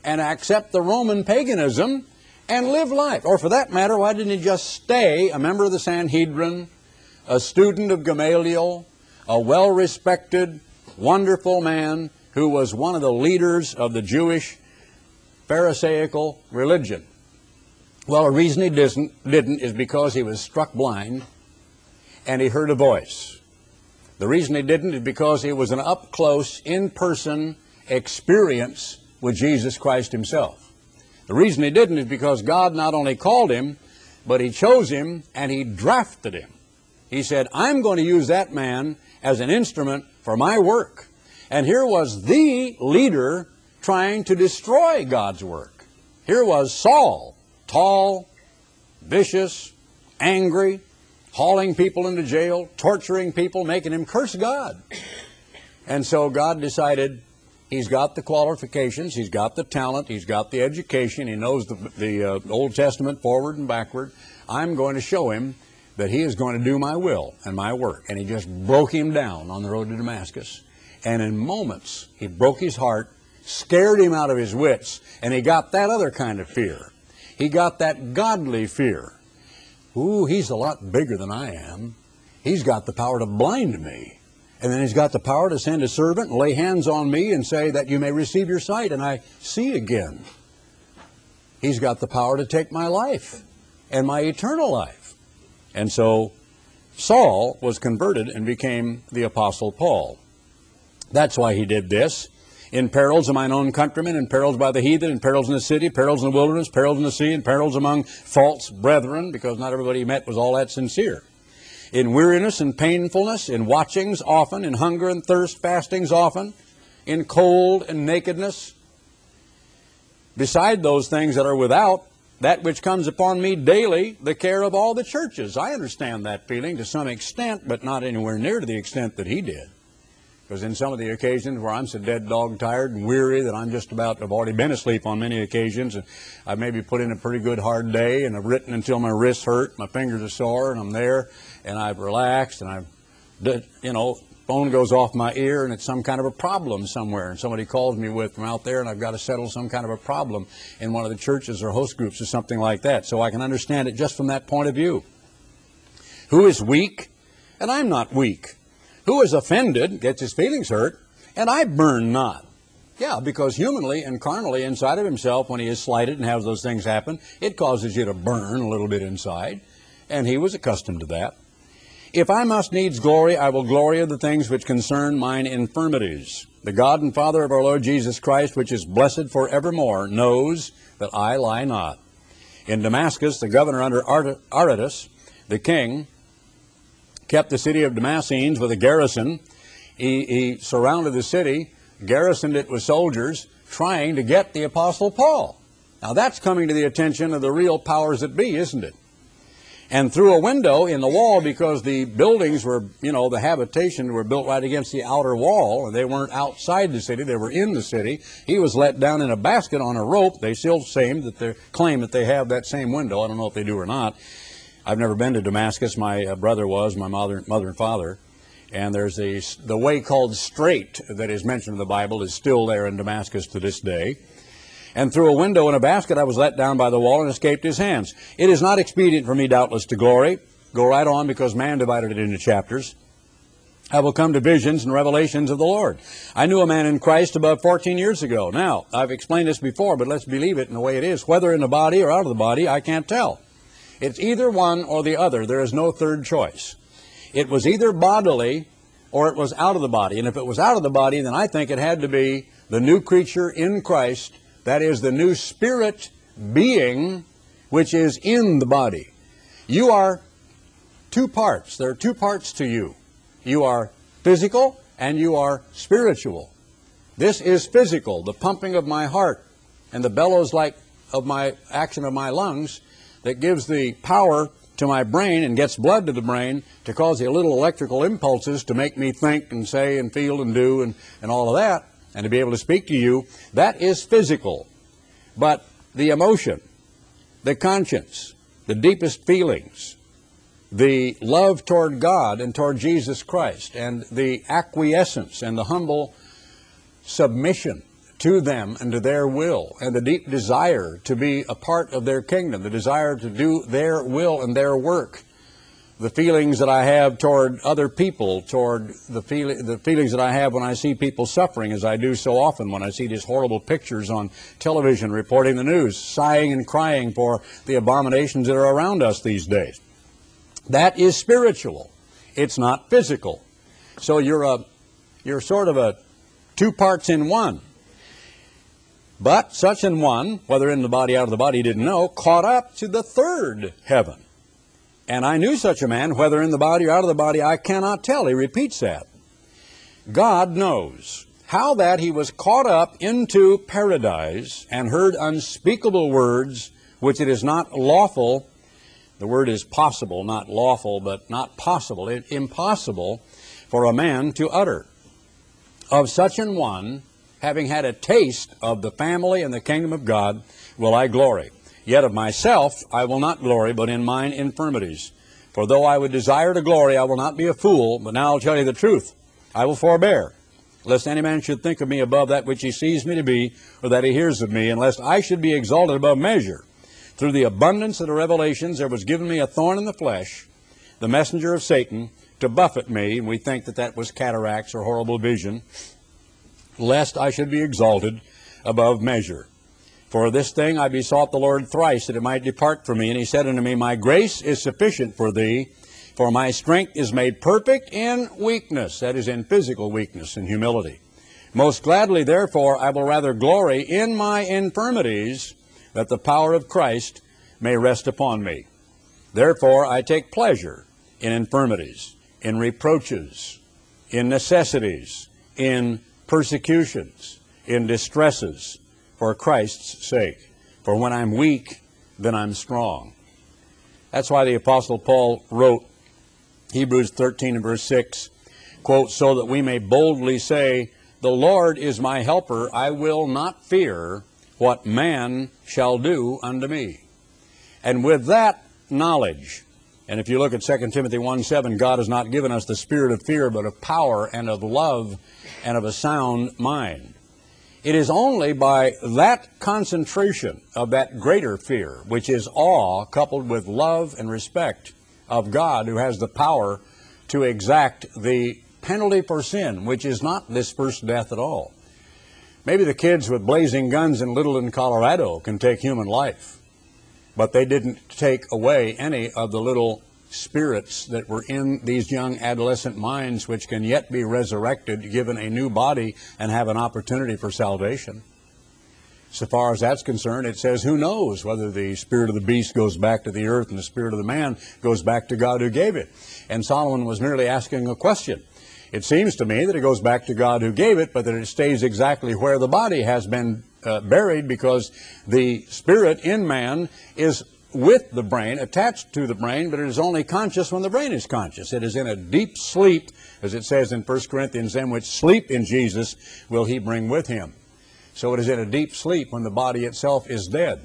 and accept the Roman paganism and live life? Or for that matter, why didn't he just stay a member of the Sanhedrin, a student of Gamaliel, a well-respected, wonderful man who was one of the leaders of the Jewish Pharisaical religion? Well, the reason he didn't is because he was struck blind and he heard a voice. The reason he didn't is because it was an up-close, in-person experience with Jesus Christ himself. The reason he didn't is because God not only called him, but he chose him and he drafted him. He said, I'm going to use that man as an instrument for my work. And here was the leader trying to destroy God's work. Here was Saul, tall, vicious, angry, hauling people into jail, torturing people, making him curse God. And so God decided he's got the qualifications, he's got the talent, he's got the education, he knows the Old Testament forward and backward. I'm going to show him that he is going to do my will and my work. And he just broke him down on the road to Damascus. And in moments, he broke his heart, scared him out of his wits, and he got that other kind of fear. He got that godly fear. Ooh, he's a lot bigger than I am. He's got the power to blind me. And then he's got the power to send a servant and lay hands on me and say that you may receive your sight and I see again. He's got the power to take my life and my eternal life. And so Saul was converted and became the Apostle Paul. That's why he did this. In perils of mine own countrymen, in perils by the heathen, in perils in the city, perils in the wilderness, perils in the sea, and perils among false brethren, because not everybody he met was all that sincere. In weariness and painfulness, in watchings often, in hunger and thirst, fastings often, in cold and nakedness. Beside those things that are without, that which comes upon me daily, the care of all the churches. I understand that feeling to some extent, but not anywhere near to the extent that he did. Because in some of the occasions where I'm so dead dog tired and weary that I'm just about, I've already been asleep on many occasions, and I've maybe put in a pretty good hard day, and I've written until my wrists hurt, my fingers are sore, and I'm there, and I've relaxed, and I've, phone goes off my ear, and it's some kind of a problem somewhere, and somebody calls me from out there, and I've got to settle some kind of a problem in one of the churches or host groups or something like that. So I can understand it just from that point of view. Who is weak? And I'm not weak. Who is offended, gets his feelings hurt, and I burn not. Yeah, because humanly and carnally inside of himself, when he is slighted and has those things happen, it causes you to burn a little bit inside. And he was accustomed to that. If I must needs glory, I will glory of the things which concern mine infirmities. The God and Father of our Lord Jesus Christ, which is blessed forevermore, knows that I lie not. In Damascus, the governor under Aretas, the king, kept the city of Damascenes with a garrison. He surrounded the city, garrisoned it with soldiers, trying to get the Apostle Paul. Now that's coming to the attention of the real powers that be, isn't it? And through a window in the wall, because the buildings were, the habitation were built right against the outer wall, and they weren't outside the city, they were in the city. He was let down in a basket on a rope. They still claim that they have that same window. I don't know if they do or not. I've never been to Damascus. My brother was, my mother and father. And there's the way called Straight that is mentioned in the Bible is still there in Damascus to this day. And through a window in a basket I was let down by the wall and escaped his hands. It is not expedient for me doubtless to glory. Go right on, because man divided it into chapters. I will come to visions and revelations of the Lord. I knew a man in Christ about 14 years ago. Now, I've explained this before, but let's believe it in the way it is. Whether in the body or out of the body, I can't tell. It's either one or the other. There is no third choice. It was either bodily or it was out of the body. And if it was out of the body, then I think it had to be the new creature in Christ, that is the new spirit being which is in the body. You are two parts. There are two parts to you. You are physical and you are spiritual. This is physical, the pumping of my heart and the bellows of my action of my lungs, that gives the power to my brain and gets blood to the brain to cause the little electrical impulses to make me think and say and feel and do and all of that, and to be able to speak to you. That is physical. But the emotion, the conscience, the deepest feelings, the love toward God and toward Jesus Christ, and the acquiescence and the humble submission to them and to their will, and the deep desire to be a part of their kingdom, the desire to do their will and their work, the feelings that I have toward other people, toward the feelings that I have when I see people suffering, as I do so often when I see these horrible pictures on television reporting the news, sighing and crying for the abominations that are around us these days. That is spiritual. It's not physical. So you're sort of a two parts in one. But such an one, whether in the body, out of the body, he didn't know, caught up to the third heaven. And I knew such a man, whether in the body or out of the body, I cannot tell. He repeats that. God knows how that he was caught up into paradise and heard unspeakable words, which it is not lawful, the word is possible, not lawful, but not possible, impossible for a man to utter. Of such an one, having had a taste of the family and the kingdom of God, will I glory. Yet of myself I will not glory, but in mine infirmities. For though I would desire to glory, I will not be a fool, but now I'll tell you the truth. I will forbear, lest any man should think of me above that which he sees me to be, or that he hears of me, and lest I should be exalted above measure. Through the abundance of the revelations there was given me a thorn in the flesh, the messenger of Satan, to buffet me, and we think that that was cataracts or horrible vision, lest I should be exalted above measure. For this thing I besought the Lord thrice, that it might depart from me. And he said unto me, My grace is sufficient for thee, for my strength is made perfect in weakness. That is, in physical weakness and humility. Most gladly, therefore, I will rather glory in my infirmities, that the power of Christ may rest upon me. Therefore I take pleasure in infirmities, in reproaches, in necessities, in persecutions, in distresses, for Christ's sake. For when I'm weak, then I'm strong. That's why the Apostle Paul wrote Hebrews 13 and verse 6, quote, so that we may boldly say, the Lord is my helper, I will not fear what man shall do unto me. And with that knowledge, and if you look at 2 Timothy 1:7, God has not given us the spirit of fear, but of power and of love and of a sound mind. It is only by that concentration of that greater fear, which is awe coupled with love and respect of God, who has the power to exact the penalty for sin, which is not this first death at all. Maybe the kids with blazing guns in Littleton, Colorado can take human life, but they didn't take away any of the little spirits that were in these young adolescent minds, which can yet be resurrected, given a new body, and have an opportunity for salvation. So far as that's concerned, it says, who knows whether the spirit of the beast goes back to the earth and the spirit of the man goes back to God who gave it. And Solomon was merely asking a question. It seems to me that it goes back to God who gave it, but that it stays exactly where the body has been buried, because the spirit in man is with the brain, attached to the brain, but it is only conscious when the brain is conscious. It is in a deep sleep, as it says in 1 Corinthians, them which sleep in Jesus will he bring with him. So it is in a deep sleep when the body itself is dead.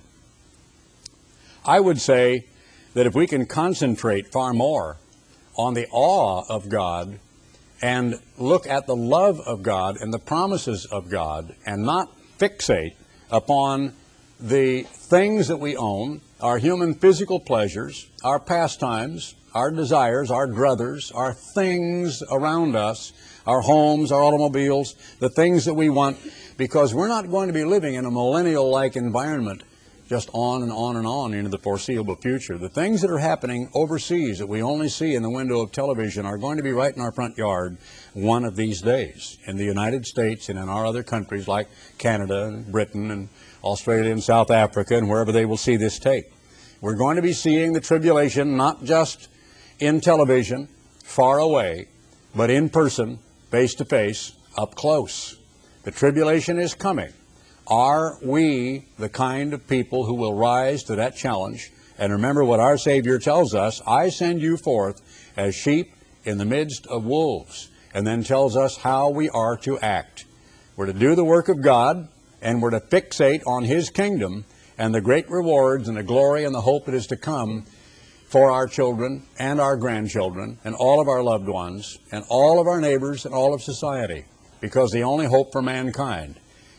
I would say that if we can concentrate far more on the awe of God and look at the love of God and the promises of God, and not fixate upon the things that we own, our human physical pleasures, our pastimes, our desires, our druthers, our things around us, our homes, our automobiles, the things that we want, because we're not going to be living in a millennial-like environment just on and on and on into the foreseeable future. The things that are happening overseas that we only see in the window of television are going to be right in our front yard one of these days, in the United States and in our other countries like Canada and Britain and Australia and South Africa, and wherever they will see this tape. We're going to be seeing the tribulation not just in television, far away, but in person, face to face, up close. The tribulation is coming. Are we the kind of people who will rise to that challenge? And remember what our Savior tells us, I send you forth as sheep in the midst of wolves, and then tells us how we are to act. We're to do the work of God, and we're to fixate on His kingdom and the great rewards and the glory and the hope that is to come for our children and our grandchildren and all of our loved ones and all of our neighbors and all of society. Because the only hope for mankind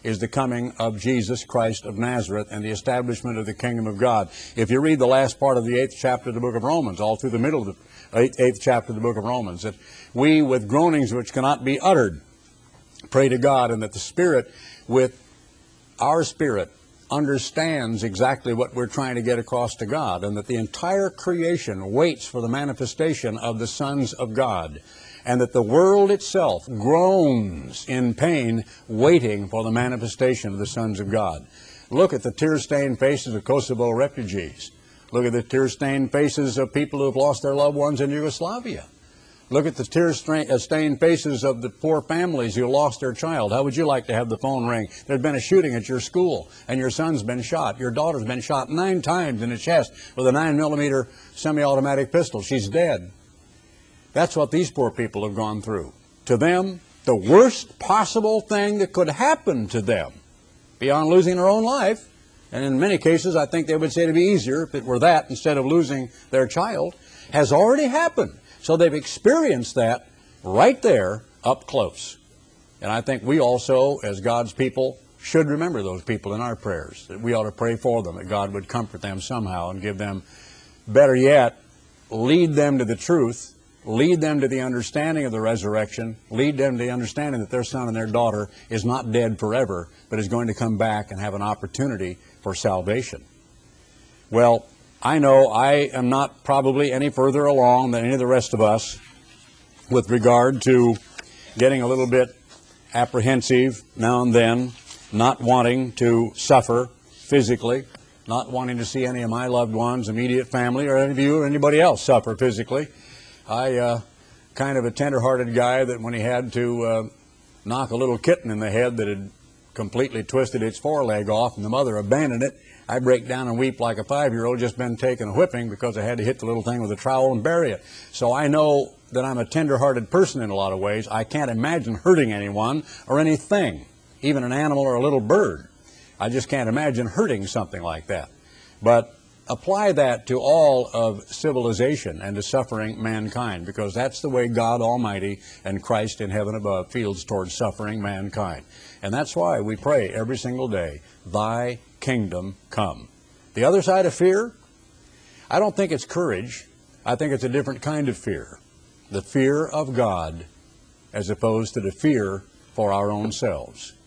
is the coming of Jesus Christ of Nazareth and the establishment of the kingdom of God. If you read the last part of the 8th chapter of the book of Romans, all through the middle of the 8th chapter of the book of Romans, that we with groanings which cannot be uttered pray to God, and that the Spirit with our spirit understands exactly what we're trying to get across to God, and that the entire creation waits for the manifestation of the sons of God, and that the world itself groans in pain waiting for the manifestation of the sons of God. Look at the tear-stained faces of Kosovo refugees. Look at the tear-stained faces of people who have lost their loved ones in Yugoslavia. Look at the tear-stained faces of the poor families who lost their child. How would you like to have the phone ring? There's been a shooting at your school, and your son's been shot. Your daughter's been shot 9 times in the chest with a 9mm semi-automatic pistol. She's dead. That's what these poor people have gone through. To them, the worst possible thing that could happen to them, beyond losing their own life, and in many cases I think they would say it would be easier if it were that instead of losing their child, has already happened. So they've experienced that right there up close. And I think we also, as God's people, should remember those people in our prayers, that we ought to pray for them, that God would comfort them somehow and give them, better yet, lead them to the truth, lead them to the understanding of the resurrection, lead them to the understanding that their son and their daughter is not dead forever, but is going to come back and have an opportunity for salvation. Well, I know I am not probably any further along than any of the rest of us with regard to getting a little bit apprehensive now and then, not wanting to suffer physically, not wanting to see any of my loved ones, immediate family, or any of you or anybody else suffer physically. I kind of a tender-hearted guy that when he had to knock a little kitten in the head that had completely twisted its foreleg off and the mother abandoned it, I break down and weep like a 5-year-old just been taking a whipping because I had to hit the little thing with a trowel and bury it. So I know that I'm a tender-hearted person in a lot of ways. I can't imagine hurting anyone or anything, even an animal or a little bird. I just can't imagine hurting something like that. But apply that to all of civilization and to suffering mankind, because that's the way God Almighty and Christ in heaven above feels towards suffering mankind. And that's why we pray every single day, Thy kingdom come. The other side of fear, I don't think it's courage. I think it's a different kind of fear. The fear of God as opposed to the fear for our own selves.